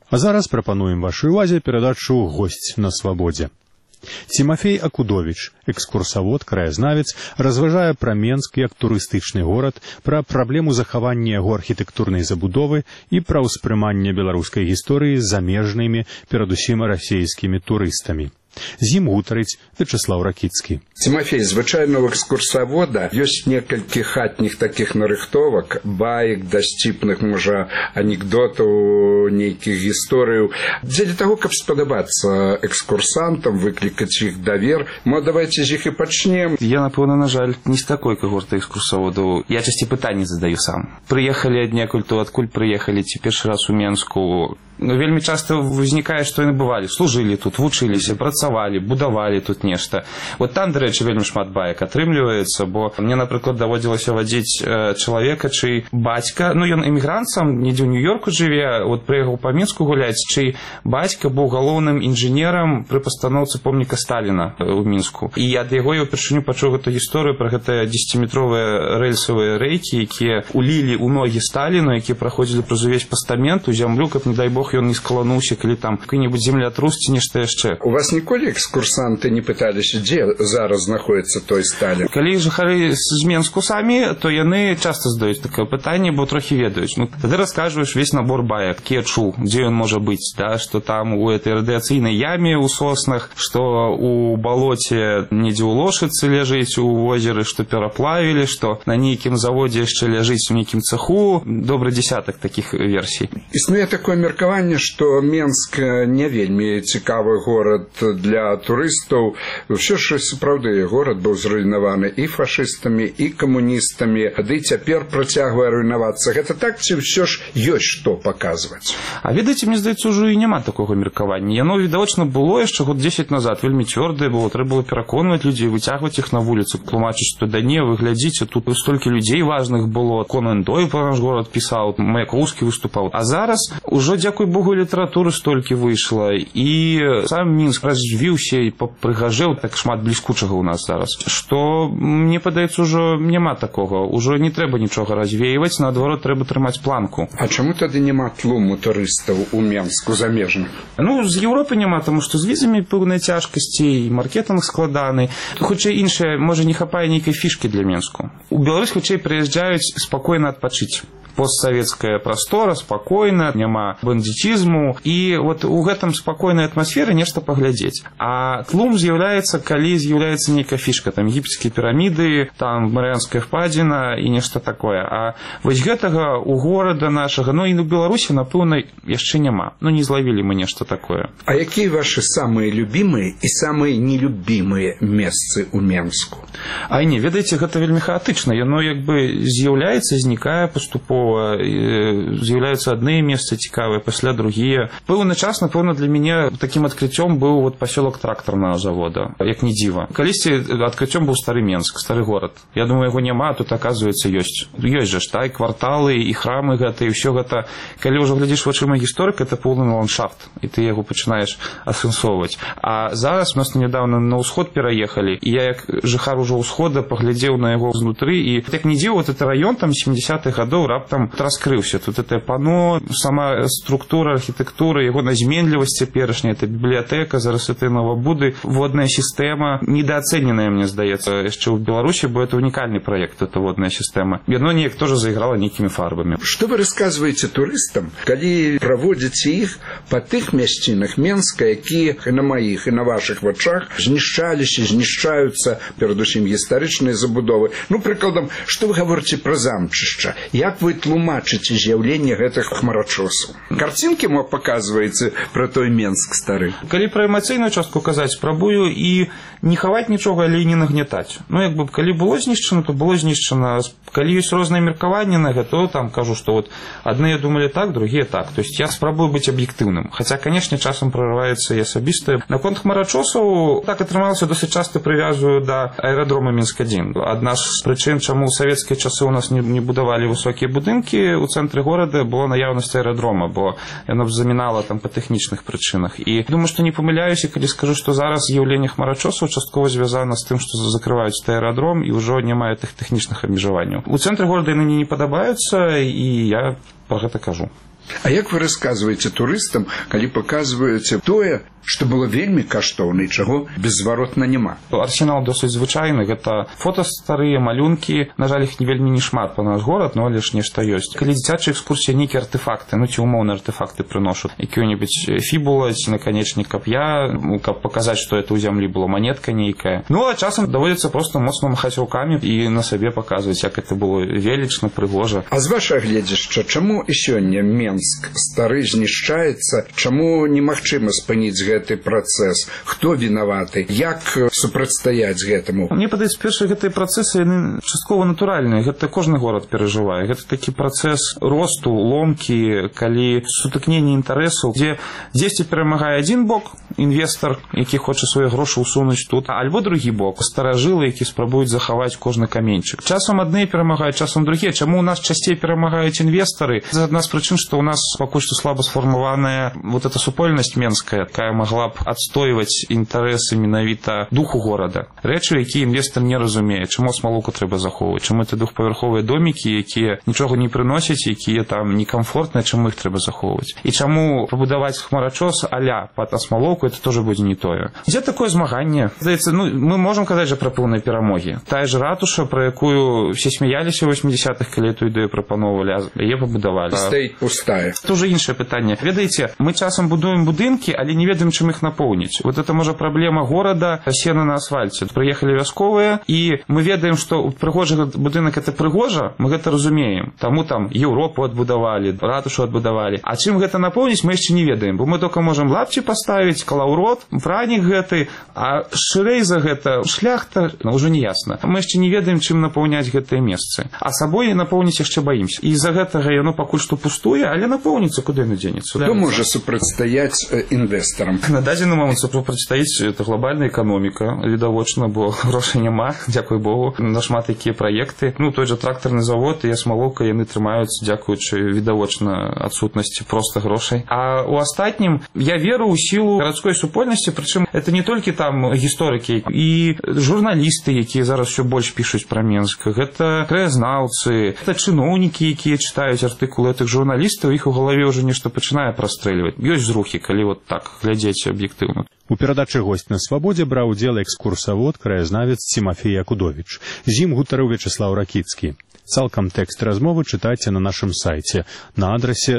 А зараз прапануем вашай увазе перадачу «Госць на свабодзе». Тимофей Акудович, экскурсавод, краязнавец, разважае пра Менск як турыстычны горад, пра праблему захавання яго архітэктурнай забудовы і пра ўспрыманне беларускай гісторыі замежнымі, перадусім расійскімі турыстамі. З ім гутарыць Вячеслав Ракіцкі. Тимофей, звычайна ў экскурсавода ёсць некалькі хатніх такіх нарыхтовак, баек, дасціпных, можа, анекдотаў, нейкіх гісторыяў. Дзеля таго, каб спадабацца экскурсантам, выклікаць іх давер, давайце з іх і пачнем. Я, напэўна, на жаль, не з такой когорты экскурсаводаў. Я часці пытанні задаю сам. Прыехалі аднекуль, то адкуль прыехалі, ці першы раз у Менску. Вельмі часта ўзнікае, што яны бывалі, служылі тут, вучыліся, працавалі, будавалі тут нешта. Вот там, дарэчы, вельмі шмат баек атрымліваецца, бо мне, напрыклад, даводзілася вадзіць чалавека, чый бацька, ён эмігрант сам, недзе ў Нью-Йорку жыве, вот прыехаў па Мінску гуляць, чый бацька быў галоўным інжынерам пры пастаноўцы помніка Сталіна ў Мінску. І ад яго я ўпершыню пачуў гэту гісторыю пра гэтыя 10-метровыя рэльсавыя рэйкі, якія улілі ў ногі Сталіну, якія праходзілі праз увесь пастамент у зямлю, каб, не дай Бог, ён не скалануўся, калі там какой-нибудь землятрус ці нешта яшчэ. У вас ніколі экскурсанты не пыталіся, дзе зараз знаходіцца той Сталін? Калі жыхары з Менску самі, то яны часта задаюць такое пытанне, бо трохі ведаюць. Тады раскажваеш весь набор баек, кечу, дзе ён можа быць, што там у этой радыяцыйнай яме ў соснах, што у балоце недзе ў Лошыцы ляжыць у возеры, што пераплавілі, што на нейкім заводзе яшчэ ляжыць у нейкім цеху. Добры дзесятак такіх версій. Існуе такое меркаванне, што Менск не вельмі цікавы горад для турыстаў. Ўсё ж сапраўды горад быў зруйнаваны і фашыстамі, і камуністамі, ды цяпер працягвае руйнавацца. Гэта так, ці ўсё ж ёсць што паказваць? А ведаеце, мне здаецца, ўжо і няма такога меркавання. Яно відавочна было яшчэ год 10 назад, вельмі цвёрдае было, трэба было пераконваць людзей, выцягваць іх на вуліцу, тлумачыць, што да не, вы глядзіце, тут столькі людзей важных было. Конан Дойль пра наш горад пісаў, Маяковскі выступаў. А зараз ужо, дзякуй Богу, літаратуры столькі выйшла, і сам Мінск развіўся і прыгажэў, так шмат бліскучага ў нас зараз, што, мне падаецца, ужо няма такога, ужо не трэба нічога развеиваць, наадварот, трэба трымаць планку. А чаму тады няма тлуму турыстаў у Менску замежных? З Еўропы няма, таму што з візамі пэўныя цяжкасці, і маркетынг складаны. Хутчэй іншае, можа, не хапае нейкай фішкі для Менску. У Беларусь хутчэй прыязджаюць спакойна адпачыць. Постсоветская простора, спокойно, няма бандитизму, и вот у гэтым спокойной атмосферы нешта паглядзець. А тлум з'яўляецца, калі з'яўляецца нейкая фішка, там егіпетскія піраміды, там Марыянская впадзіна і нешта такое. А вось гэтага у горада нашага, і у Беларусі, напэўна, яшчэ няма. Не злавілі мы нешта такое. А якія ваши самыя любімыя і самыя нелюбімыя месцы ў Менску? Не, ведаеце, гэта вельмі хаатычна. Яно як бы з'яўляецца, знікае паступова, з'яўляюцца адныя месцы цікавыя, пасля другія. Пэўны час, напэўна, для мяне такім адкрыццём быў пасёлак трактарнага завода, як не дзіва. Калісьці адкрыццём быў стары Менск, стары горад. Я думаю, яго няма, а тут, аказваецца, ёсць. Ёсць жа і кварталы, і храмы гэта, і ўсё гэта. Калі ўжо глядзіш вачыма гісторыка, это поўны ландшафт, і ты яго пачынаеш асэнсоўваць. А зараз у нас нядаўна на ўсход пераехалі, і я, як жыхар ужо ўсхода, паглядзеў на яго знутры, і як не дзіва, этот раён там 70-х гадоў раптам раскрыўся. Тут это пано, сама структура, архітэктура, яго назменлівасць цяперашняя, это бібліятэка, зараз это новабуды, водная сістэма, недооцененная, мне здаецца, яшчэ ў Беларусі, бо это унікальны праект, это водная сістэма. Яно неяк тоже заіграла нейкімі фарбамі. Што вы расказваеце турыстам, калі праводзіце іх па тых мясцінах Менска, якія на маіх і на вашых вачах знішчаліся, знішчаюцца, перадусім гістарычныя забудовы? Прыкладам, што вы гаворыце пра замчышча? Як вы тлумачыце з'яўленне гэтых хмарачосаў? Карцінкі мо паказваеце пра той Менск стары? Калі пра эмацыйную частку казаць, спрабую і не хаваць нічога, але і не нагнятаць. Калі было знішчана, то было знішчана. Калі ёсць розныя меркаванні на гэта, там кажу, што адныя думалі так, другія так. То есть я спрабую быць аб'ектыўным. Хаця, канешне, часам прорываецца і асабістае. Наконт хмарачосаў, так атрымалася, досыць часта прывязываю да аэрадрома Мінск-1. Адна з прычын, чаму ў савецкія часы у нас не будавалі высокія будынкі ў цэнтры горада, была наяўнасць аэрадрома, бо яно б замінала там па тэхнічных прычынах. І думаю, што не памыляюся, калі скажу, што зараз з'яўленне хмарачосаў часткова звязана з тым, што закрываюць аэрадром і ўжо не мае тых тэхнічных абмежаванняў. У цэнтры горада яны не падабаюцца, і я пра гэта кажу. А як вы расказваеце турыстам, калі паказваеце тое, што было вельмі каштоўна і чаго беззваротна няма? Арсенал досыць звычайны, гэта фота старыя, малюнкі, на жаль, іх не вельмі не шмат па наш горад, но але ж нешта ёсць. Калі дзіцячая экскурсія, нейкія артефакты, ці умоўныя артефакты прыношуць, якую-небудзь фібула ці наканечнік кап'я, каб паказаць, што это ў зямлі была манетка нейкая. Ну, а часам даводзіцца проста моцна махаць рукамі і на сабе паказваць, як это было велічна, прыгожа. А з вашага гледзяшча, чаму і сёння Менск стары знішчаецца, чаму немагчыма спыніць гэты працэс? Хто вінаваты? Як супрацьстаяць гэтаму? Мне падаецца, першыя гэтыя працэсы, яны часткова натуральныя. Гэта кожны горад перажывае. Гэта такі працэс росту, ломкі, калі сутыкненне інтарэсаў, дзе дзесьці перамагае адзін бок, інвестар, які хоча свае грошы ўсунуць тут, альбо другі бок, старажылы, які спрабуюць захаваць кожны каменьчык. Часам адны перамагаюць, часам другія. Чаму у нас часцей перамагаюць інвестары? Це адна з прычын, што у нас пакуль што слаба сфармаваная вот эта супольнасць менская, якая могла б адстойваць інтарэсы менавіта духу горада. Рэчы, якія інвестар не разумее, чаму смалоўку трэба захоўваць, чаму это двухпавярховыя домікі, якія нічога не прыносяць, якія там некамфортныя, чаму іх трэба захоўваць. І чаму пабудаваць хмарачос а-ля пад асмалоўку, это тоже будзе не тое. Дзе такое змаганне? Здаецца, мы можам казаць жа пра пэўныя перамогі. Тая ж ратуша, пра якую все смяяліся ў 80-х, калі эту ідэю прапановвалі, яе пабудавалі. Стаіць пустая. Это уже іншае пытанне. Ведаеце, мы часам будуем будынкі, але не ведаем, чым іх напоўніць. Вот это можа праблема горада, сена на асфальце. Прыехалі вясковыя, і мы ведаем, што прыгожы будынак это прыгожа, мы гэта разумеем. Таму там Еўропу адбудавалі, ратушу адбудавалі. А чым гэта напоўніць, мы яшчэ не ведаем, бо мы толькі можам лапці паставіць, калаўрот, пранік гэты, а шырэй за гэта шляхта, ўжо не ясна. Мы яшчэ не ведаем, чым напоўняць гэтыя месцы. А сабой напоўніць яшчэ баімся. І з-за гэтага яно пакуль што пустуе, але напоўніцца куды яно дзенецца. Хто можа супрацьстаяць інвестарам? На дадзены момант супрацьстаіць это глобальная эканоміка, відавочна, бо грошай няма, дзякуй Богу, на шмат якія праекты. Ну, той жа трактарны завод і асмалоўка яны трымаюць, дзякуючы відавочна адсутнасці проста грошай. А у астатнім я веру ў сілу гарадской супольнасці, прычым это не толькі там гісторыкі і журналісты, якія зараз усё больш пішуць пра Менск, гэта краязнаўцы, гэта чыноўнікі, якія чытаюць артыкулы гэтых журналістаў, іх у галаве ўжо нешта пачынае прастрэльваць. Ёсць зрухі, калі вот так глядзець аб'ектыўна. У перадачы «Госць на свабодзе» браў удзел экскурсавод, краязнавец Тимофей Акудович. З ім гутарыў Вячеслаў Ракіцкі. Цалкам тэкст размовы чытайце на нашым сайце на адрасе